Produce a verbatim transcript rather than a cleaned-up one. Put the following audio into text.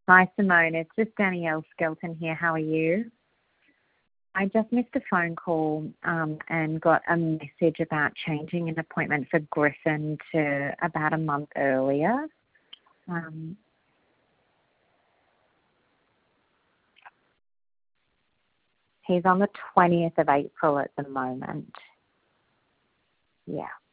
Hi, Simone. It's just Danielle Skelton here. How are you? I just missed a phone call um, and got a message about changing an appointment for Griffin to about a month earlier. Um, he's on the twentieth of April at the moment. Yeah.